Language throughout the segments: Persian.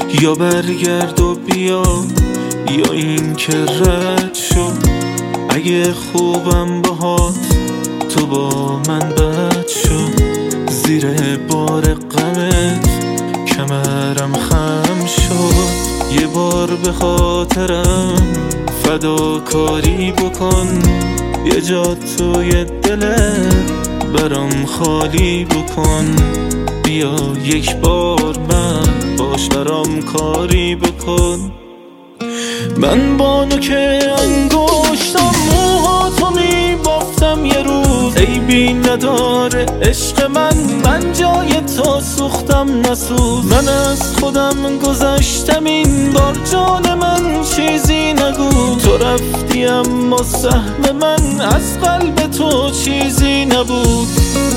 یا برگرد و بیا یا این که رد شو. اگه خوبم باهات تو با من بد شو. زیر بار غمت کمرم خم شد. یه بار به خاطرم فداکاری بکن. یه جا توی دلت برام خالی بکن. بیا یک بار من باش برام کاری بکن. من با نوک انگشتم موهاتو میبافتم یه روز. عیبی نداره عشق من جای تو سوختم نسوز. من از خودم گذشتم این بار جان من چیزی نگو. تو رفتی اما سهم من از قلب تو چیزی نبود.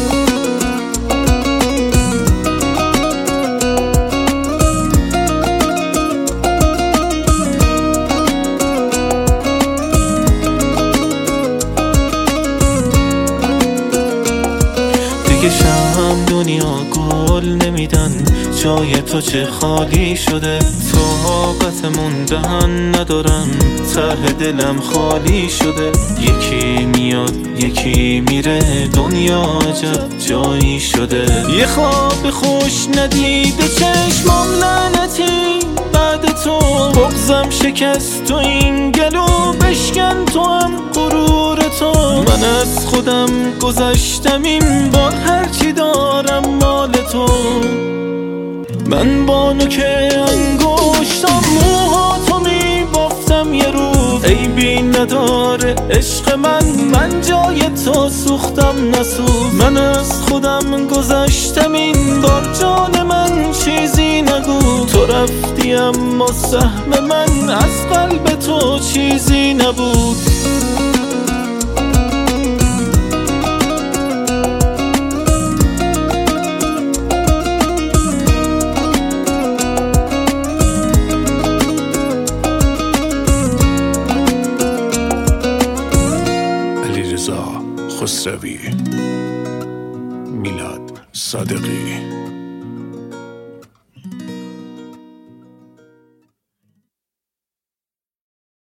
شم دنیا گل نمیدن جای تو چه خالی شده. طاقت موندن ندارم ته دلم خالی شده. یکی میاد یکی میره دنیا عجب جایی شده. یه خواب خوش ندیده چشمام لعنتی بعد تو. بغضم شکست تو این گلو بشکن تو هم غرور تو. من از خودم گذشتم این بار هرچی دارم مال تو. من با نوک انگشتم موهاتو میبافتم یه روز. عیبی نداره عشق من جای تو سوختم نسوز. من از خودم گذشتم این بار جان من چیزی نگو. تو رفتی اما سهم من از قلب تو چیزی نبود. خسروی، میلاد صادقی.